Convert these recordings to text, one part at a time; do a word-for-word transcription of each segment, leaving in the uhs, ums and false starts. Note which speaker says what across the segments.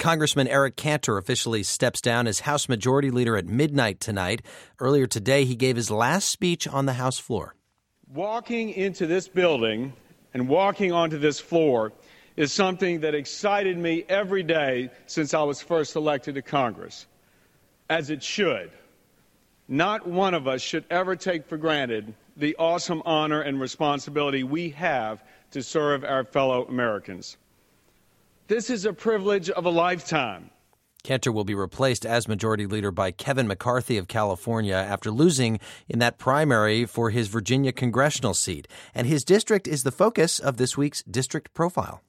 Speaker 1: Congressman Eric Cantor officially steps down as House Majority Leader at midnight tonight. Earlier today, he gave his last speech on the House floor.
Speaker 2: Walking into this building and walking onto this floor is something that excited me every day since I was first elected to Congress, as it should. Not one of us should ever take for granted the awesome honor and responsibility we have to serve our fellow Americans. This is a privilege of a lifetime.
Speaker 1: Cantor will be replaced as Majority Leader by Kevin McCarthy of California after losing in that primary for his Virginia congressional seat. And his district is the focus of this week's District Profile.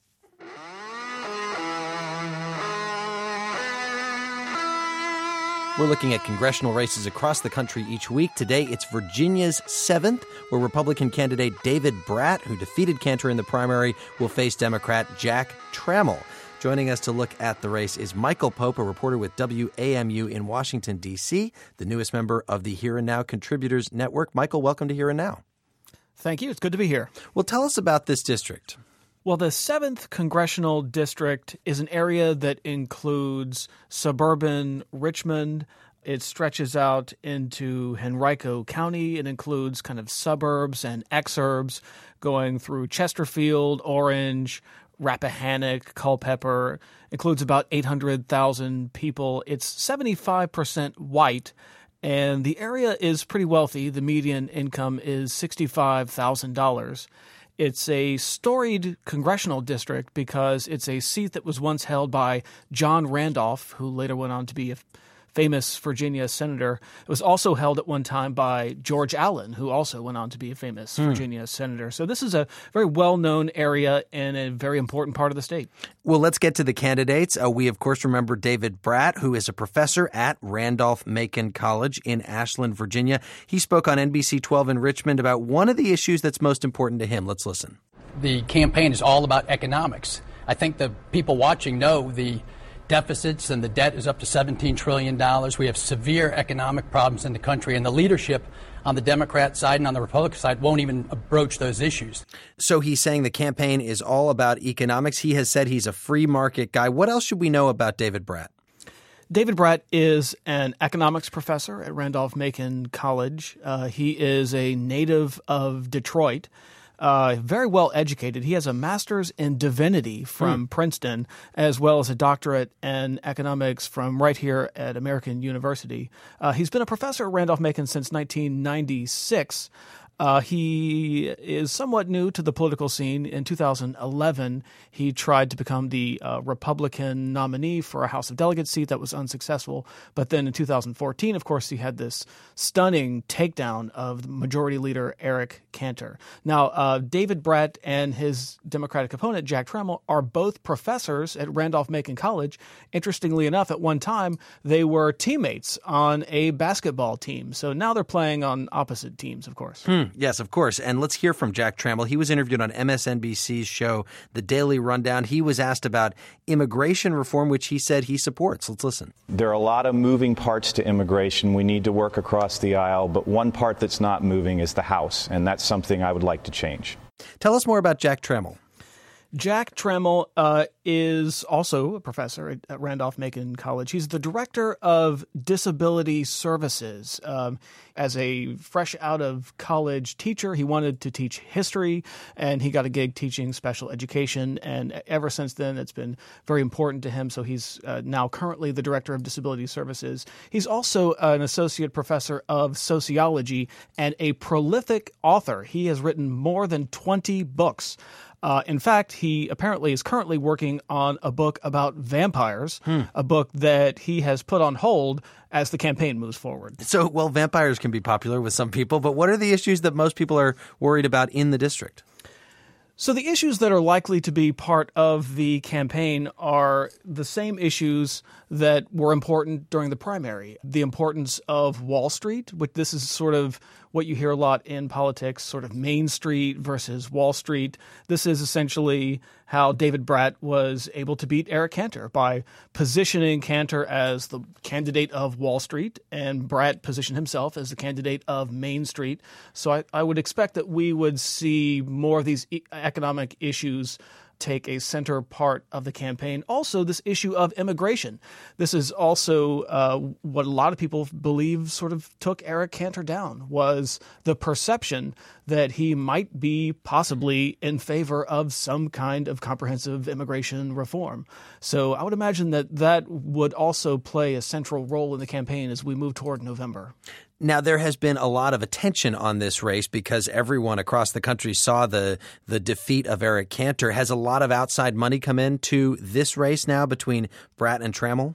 Speaker 1: We're looking at congressional races across the country each week. Today, it's Virginia's seventh, where Republican candidate David Brat, who defeated Cantor in the primary, will face Democrat Jack Trammell. Joining us to look at the race is Michael Pope, a reporter with W A M U in Washington, D C, the newest member of the Here and Now Contributors Network. Michael, welcome to Here and Now.
Speaker 3: Thank you. It's good to be here.
Speaker 1: Well, tell us about this district.
Speaker 3: Well, the seventh Congressional District is an area that includes suburban Richmond. It stretches out into Henrico County. It includes kind of suburbs and exurbs going through Chesterfield, Orange, Rappahannock, Culpeper. It includes about eight hundred thousand people. It's seventy-five percent white, and the area is pretty wealthy. The median income is sixty-five thousand dollars. It's a storied congressional district because it's a seat that was once held by John Randolph, who later went on to be a famous Virginia senator. It was also held at one time by George Allen, who also went on to be a famous hmm. Virginia senator. So this is a very well-known area and a very important part of the state.
Speaker 1: Well, let's get to the candidates. Uh, we, of course, remember David Brat, who is a professor at Randolph-Macon College in Ashland, Virginia. He spoke on N B C twelve in Richmond about one of the issues that's most important to him. Let's listen.
Speaker 4: The campaign is all about economics. I think the people watching know the deficits and the debt is up to seventeen trillion dollars. We have severe economic problems in the country, and the leadership on the Democrat side and on the Republican side won't even broach those issues.
Speaker 1: So he's saying the campaign is all about economics. He has said he's a free market guy. What else should we know about David Brat?
Speaker 3: David Brat is an economics professor at Randolph-Macon College. Uh, he is a native of Detroit. Uh, very well educated. He has a master's in divinity from mm. Princeton, as well as a doctorate in economics from right here at American University. Uh, he's been a professor at Randolph-Macon since nineteen ninety-six. Uh, he is somewhat new to the political scene. In two thousand eleven, he tried to become the uh, Republican nominee for a House of Delegates seat that was unsuccessful. But then in two thousand fourteen, of course, he had this stunning takedown of Majority Leader Eric Cantor. Now, uh, David Brat and his Democratic opponent, Jack Trammell, are both professors at Randolph-Macon College. Interestingly enough, at one time, they were teammates on a basketball team. So now they're playing on opposite teams, of course.
Speaker 1: Hmm. Yes, of course. And let's hear from Jack Trammell. He was interviewed on M S N B C's show, The Daily Rundown. He was asked about immigration reform, which he said he supports. Let's listen.
Speaker 5: There are a lot of moving parts to immigration. We need to work across the aisle. But one part that's not moving is the House, and that's something I would like to change.
Speaker 1: Tell us more about Jack Trammell.
Speaker 3: Jack Trammell uh, is also a professor at, at Randolph-Macon College. He's the director of disability services. Um, as a fresh out of college teacher, he wanted to teach history, and he got a gig teaching special education. And ever since then, it's been very important to him. So he's uh, now currently the director of disability services. He's also an associate professor of sociology and a prolific author. He has written more than twenty books. Uh, in fact, he apparently is currently working on a book about vampires, hmm. a book that he has put on hold as the campaign moves forward.
Speaker 1: So, well, vampires can be popular with some people, but what are the issues that most people are worried about in the district?
Speaker 3: So the issues that are likely to be part of the campaign are the same issues that were important during the primary. The importance of Wall Street, which this is sort of what you hear a lot in politics, sort of Main Street versus Wall Street. This is essentially how David Brat was able to beat Eric Cantor by positioning Cantor as the candidate of Wall Street, and Brat positioned himself as the candidate of Main Street. So I, I would expect that we would see more of these e- economic issues take a center part of the campaign. Also, this issue of immigration. This is also uh, what a lot of people believe sort of took Eric Cantor down, was the perception that he might be possibly in favor of some kind of comprehensive immigration reform. So I would imagine that that would also play a central role in the campaign as we move toward November.
Speaker 1: Now, there has been a lot of attention on this race because everyone across the country saw the the defeat of Eric Cantor. Has a lot of outside money come into this race now between Bratt and Trammell?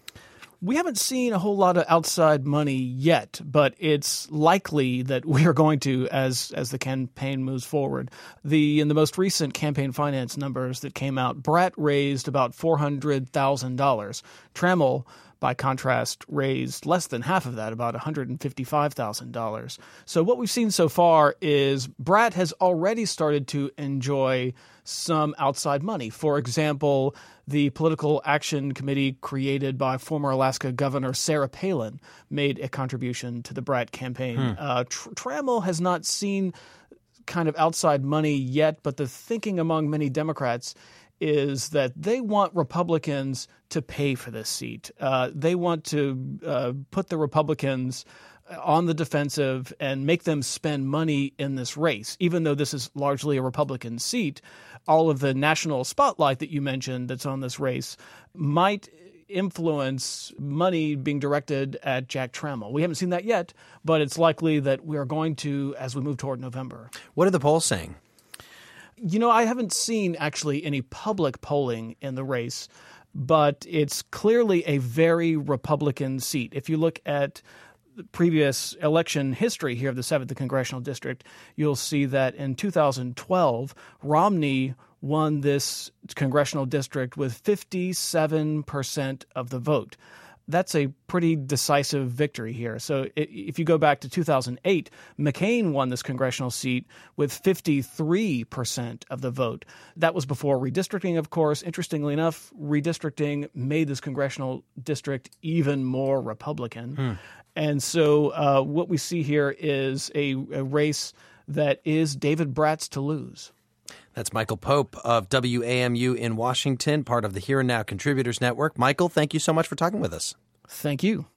Speaker 3: We haven't seen a whole lot of outside money yet, but it's likely that we are going to as as the campaign moves forward. The in the most recent campaign finance numbers that came out, Bratt raised about four hundred thousand dollars. Trammell, by contrast, raised less than half of that, about one hundred fifty-five thousand dollars. So what we've seen so far is Bratt has already started to enjoy some outside money. For example, the Political Action Committee created by former Alaska Governor Sarah Palin made a contribution to the Bratt campaign. Hmm. Uh, Tr- Trammell has not seen kind of outside money yet, but the thinking among many Democrats is that they want Republicans to pay for this seat. Uh, they want to uh, put the Republicans on the defensive and make them spend money in this race. Even though this is largely a Republican seat, all of the national spotlight that you mentioned that's on this race might influence money being directed at Jack Trammell. We haven't seen that yet, but it's likely that we are going to as we move toward November.
Speaker 1: What are the polls saying?
Speaker 3: You know, I haven't seen actually any public polling in the race, but it's clearly a very Republican seat. If you look at the previous election history here of the seventh Congressional District, you'll see that in two thousand twelve, Romney won this congressional district with fifty-seven percent of the vote. That's a pretty decisive victory here. So if you go back to two thousand eight, McCain won this congressional seat with fifty-three percent of the vote. That was before redistricting, of course. Interestingly enough, redistricting made this congressional district even more Republican. Hmm. And so uh, what we see here is a, a race that is David Bratt's to lose.
Speaker 1: That's Michael Pope of W A M U in Washington, part of the Here and Now Contributors Network. Michael, thank you so much for talking with us.
Speaker 3: Thank you.